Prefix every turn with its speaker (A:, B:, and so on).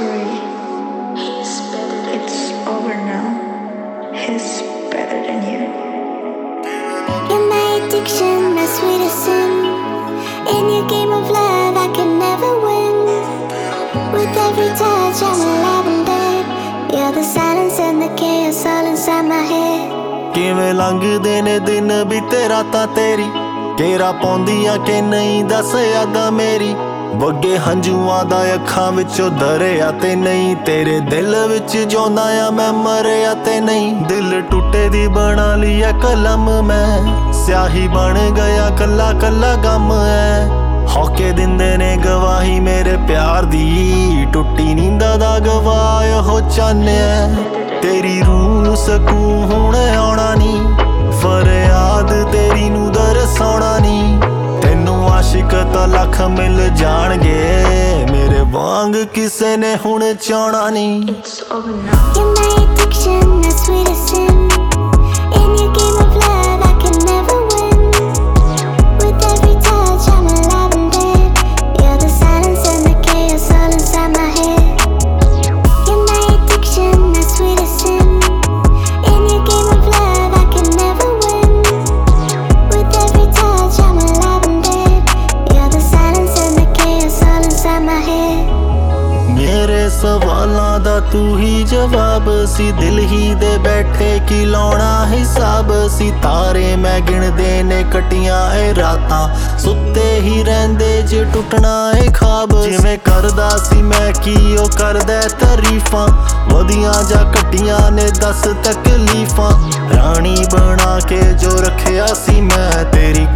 A: sorry. It's over now. He's better than you.
B: You're my addiction, my sweetest sin. In your game of love, I can never win. With every touch, I'm alive and dead. You're the silence and the chaos all inside my head.
C: ਕਿਵੇਂ ਲੰਘਦੇ ਨੇ ਦਿਨ ਬੀਤੇ ਰਾਤਾਂ ਤੇਰੀ, ਘੇਰਾ ਪਾਉਂਦੀਆਂ ਕਿ ਨਹੀਂ ਦੱਸ ਯਾਦਾਂ ਮੇਰੀ। ਵਗੇ ਹੰਝੂਆਂ ਦਾ ਅੱਖਾਂ ਵਿੱਚੋਂ ਦਰਿਆ ਤੇ ਨਹੀਂ, ਤੇਰੇ ਦਿਲ ਵਿੱਚ ਜਿਉਂਦਾ ਆ ਮੈਂ ਮਰਿਆ ਤੇ ਨਹੀਂ। ਦਿਲ ਟੁੱਟੇ ਦੀ ਬਣਾ ਲਈ ਐ ਕਲਮ ਮੈਂ, ਸਿਆਹੀ ਬਣ ਗਿਆ ਕੱਲਾ ਕੱਲਾ ਗਮ ਐ। ਹੌਕੇ ਦਿੰਦੇ ਨੇ ਗਵਾਹੀ ਮੇਰੇ ਪਿਆਰ ਦੀ, ਟੁੱਟੀ ਨੀਂਦਾਂ ਦਾ ਗਵਾਹ ਉਹ ਚਾਨਿਆ। ਤੇਰੀ ਰੂਹ ਸਕੂਨ ਹੁਣ ਆਉਣਾ ਨੀ, ਫਰਿਆਦ ਤੇਰੀ ਨੂੰ ਦਰਸਾਉਣਾ ਨੀ। ਤੈਨੂੰ ਆਸ਼ਿਕ ਤਾਂ ਲੱਖ ਮਿਲ ਜਾਣਗੇ, ਮੇਰੇ ਵਾਂਗ ਕਿਸੇ ਨੇ ਹੁਣ ਚਾਹਣਾ ਨੀ।
A: It's over now.
B: You're my addiction, my sweetest sin. In your game of love, I can never win. With every touch, I'm alive and dead. You're the silence and the chaos all inside my head. You're my addiction, my sweetest sin. In your game of love, I can never win. With every touch, I'm alive and dead. You're the silence and the chaos all inside my head.
C: ਮੇਰੇ ਸਵਾਲਾਂ ਦਾ ਤੂੰ ਹੀ ਜਵਾਬ ਸੀ, ਦਿਲ ਹੀ ਦੇ ਬੈਠੇ ਕੀ ਲਾਉਣਾ ਹਿਸਾਬ ਸੀ। ਤਾਰੇ ਮੈਂ ਗਿਣਦੇ ਨੇ ਕੱਟੀਆਂ ਏ ਰਾਤਾਂ, ਸੁੱਤੇ ਹੀ ਰਹਿੰਦੇ ਜੇ ਟੁੱਟਣਾ ਏ ਖਾਬ। ਜਿਵੇਂ ਕਰਦਾ ਸੀ ਮੈਂ ਕੀ ਉਹ ਕਰਦਾ ਤਾਰੀਫਾਂ, ਵਧੀਆਂ ਜਾਂ ਘਟੀਆਂ ਨੇ ਦੱਸ ਤਕਲੀਫਾਂ। ਰਾਣੀ ਬਣਾ ਕੇ ਜੋ ਰੱਖਿਆ ਸੀ ਮੈਂ, ਤੇਰੀ